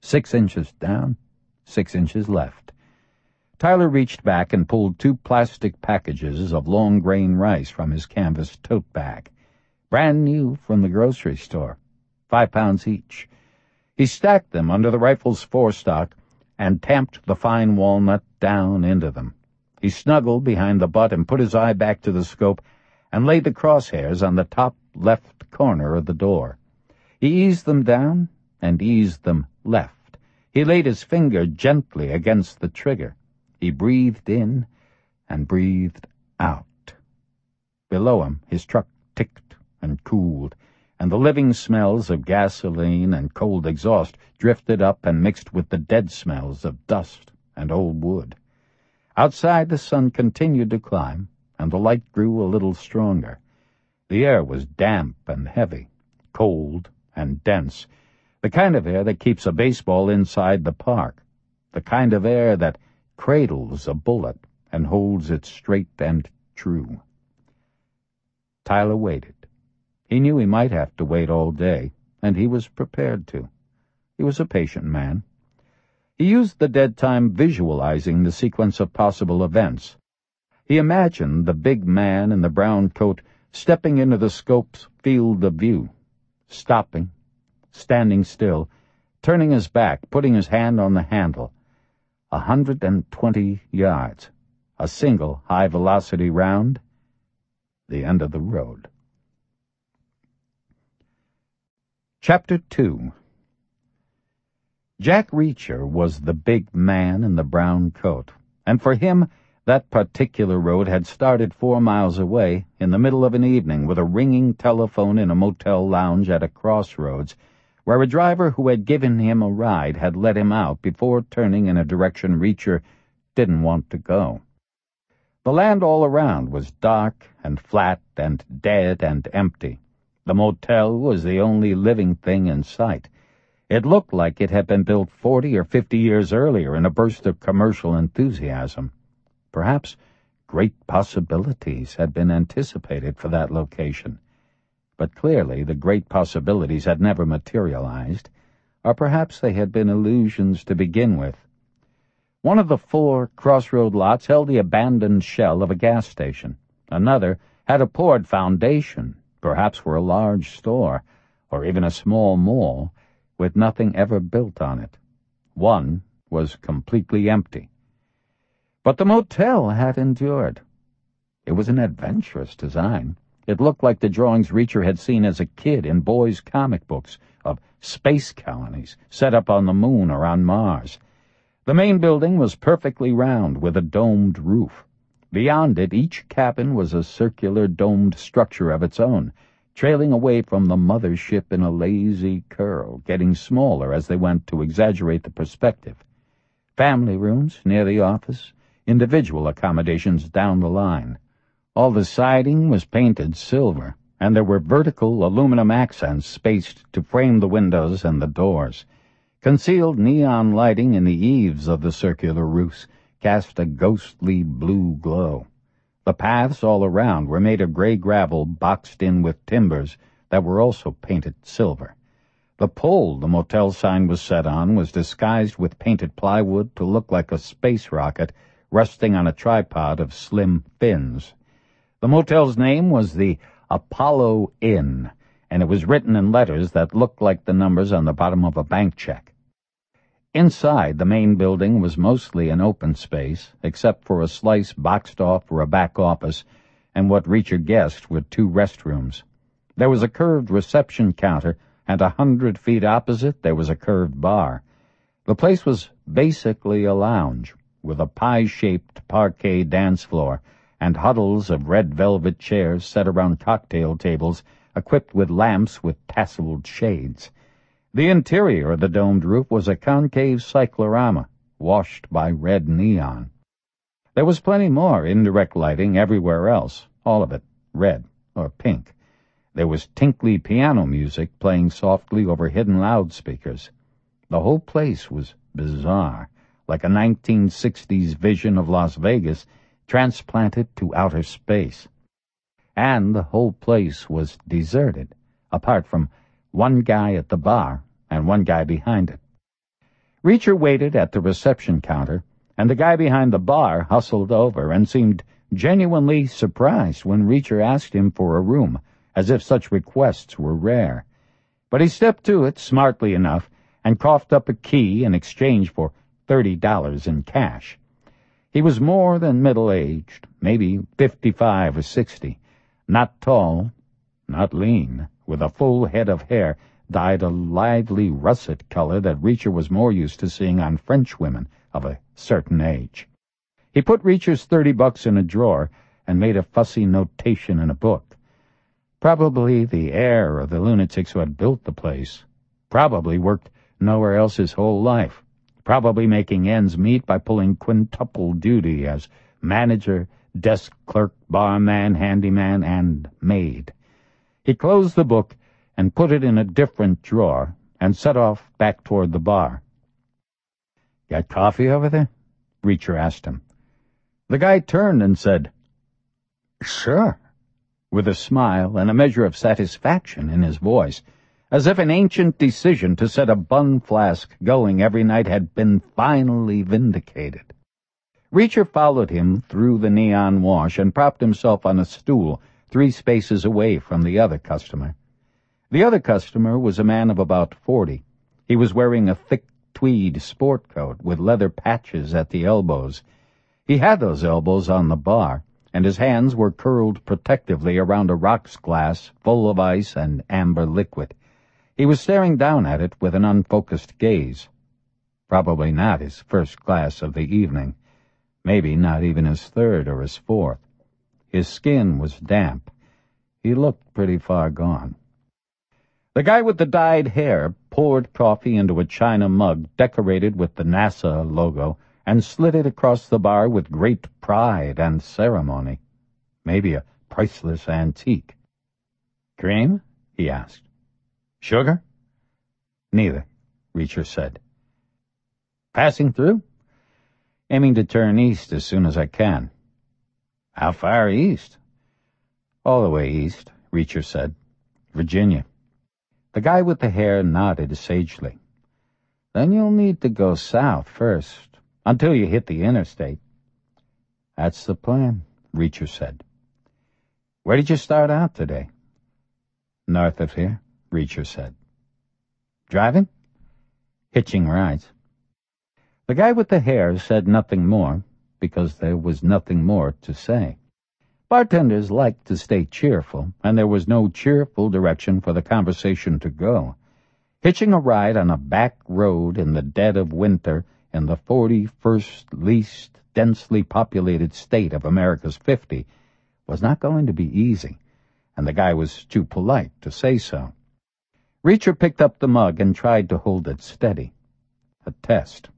6 inches down, 6 inches left. Tyler reached back and pulled 2 plastic packages of long-grain rice from his canvas tote bag. Brand new from the grocery store, 5 pounds each. He stacked them under the rifle's forestock and tamped the fine walnut down into them. He snuggled behind the butt and put his eye back to the scope and laid the crosshairs on the top left corner of the door. He eased them down and eased them left. He laid his finger gently against the trigger. He breathed in and breathed out. Below him, his truck ticked and cooled, and the living smells of gasoline and cold exhaust drifted up and mixed with the dead smells of dust and old wood. Outside, the sun continued to climb, and the light grew a little stronger. The air was damp and heavy, cold and dense, the kind of air that keeps a baseball inside the park, the kind of air that cradles a bullet and holds it straight and true. Tyler waited. He knew he might have to wait all day, and he was prepared to. He was a patient man. He used the dead time visualizing the sequence of possible events. He imagined the big man in the brown coat stepping into the scope's field of view, stopping, standing still, turning his back, putting his hand on the handle. 120 yards, a single high-velocity round, the end of the road. Chapter 2. Jack Reacher was the big man in the brown coat, and for him that particular road had started 4 miles away in the middle of an evening with a ringing telephone in a motel lounge at a crossroads where a driver who had given him a ride had let him out before turning in a direction Reacher didn't want to go. The land all around was dark and flat and dead and empty. The motel was the only living thing in sight. It looked like it had been built 40 or 50 years earlier in a burst of commercial enthusiasm. Perhaps great possibilities had been anticipated for that location. But clearly the great possibilities had never materialized, or perhaps they had been illusions to begin with. One of the 4 crossroad lots held the abandoned shell of a gas station. Another had a poured foundation, perhaps for a large store, or even a small mall, with nothing ever built on it. One was completely empty. But the motel had endured. It was an adventurous design. It looked like the drawings Reacher had seen as a kid in boys' comic books of space colonies set up on the moon or on Mars. The main building was perfectly round with a domed roof. Beyond it, each cabin was a circular domed structure of its own, trailing away from the mother ship in a lazy curl, getting smaller as they went to exaggerate the perspective. Family rooms near the office, individual accommodations down the line. All the siding was painted silver, and there were vertical aluminum accents spaced to frame the windows and the doors. Concealed neon lighting in the eaves of the circular roofs cast a ghostly blue glow. The paths all around were made of gray gravel boxed in with timbers that were also painted silver. The pole the motel sign was set on was disguised with painted plywood to look like a space rocket resting on a tripod of slim fins. The motel's name was the Apollo Inn, and it was written in letters that looked like the numbers on the bottom of a bank check. Inside, the main building was mostly an open space, except for a slice boxed off for a back office and what Reacher guessed were 2 restrooms. There was a curved reception counter, and 100 feet opposite there was a curved bar. The place was basically a lounge, with a pie-shaped parquet dance floor and huddles of red velvet chairs set around cocktail tables equipped with lamps with tasseled shades. The interior of the domed roof was a concave cyclorama, washed by red neon. There was plenty more indirect lighting everywhere else, all of it red or pink. There was tinkly piano music playing softly over hidden loudspeakers. The whole place was bizarre, like a 1960s vision of Las Vegas transplanted to outer space. And the whole place was deserted, apart from one guy at the bar and one guy behind it. Reacher waited at the reception counter, and the guy behind the bar hustled over and seemed genuinely surprised when Reacher asked him for a room, as if such requests were rare. But he stepped to it smartly enough and coughed up a key in exchange for $30 in cash. He was more than middle-aged, maybe 55 or 60, not tall, not lean, with a full head of hair dyed a lively russet color that Reacher was more used to seeing on French women of a certain age. He put Reacher's $30 in a drawer and made a fussy notation in a book. Probably the heir of the lunatics who had built the place. Probably worked nowhere else his whole life. Probably making ends meet by pulling quintuple duty as manager, desk clerk, barman, handyman, and maid. He closed the book and put it in a different drawer and set off back toward the bar. "Got coffee over there?" Reacher asked him. The guy turned and said, "Sure," with a smile and a measure of satisfaction in his voice, as if an ancient decision to set a bun flask going every night had been finally vindicated. Reacher followed him through the neon wash and propped himself on a stool 3 spaces away from the other customer. The other customer was a man of about 40. He was wearing a thick tweed sport coat with leather patches at the elbows. He had those elbows on the bar, and his hands were curled protectively around a rocks glass full of ice and amber liquid. He was staring down at it with an unfocused gaze. Probably not his first glass of the evening. Maybe not even his third or his fourth. His skin was damp. He looked pretty far gone. The guy with the dyed hair poured coffee into a china mug decorated with the NASA logo and slid it across the bar with great pride and ceremony. Maybe a priceless antique. "Cream?" he asked. "Sugar?" "Neither," Reacher said. "Passing through?" "Aiming to turn east as soon as I can." "How far east?" "All the way east," Reacher said. "Virginia." The guy with the hair nodded sagely. "Then you'll need to go south first, until you hit the interstate." "That's the plan," Reacher said. "Where did you start out today?" "North of here," Reacher said. "Driving?" "Hitching rides." The guy with the hair said nothing more, because there was nothing more to say. Bartenders liked to stay cheerful, and there was no cheerful direction for the conversation to go. Hitching a ride on a back road in the dead of winter in the 41st least densely populated state of America's 50 was not going to be easy, and the guy was too polite to say so. Reacher picked up the mug and tried to hold it steady. A test.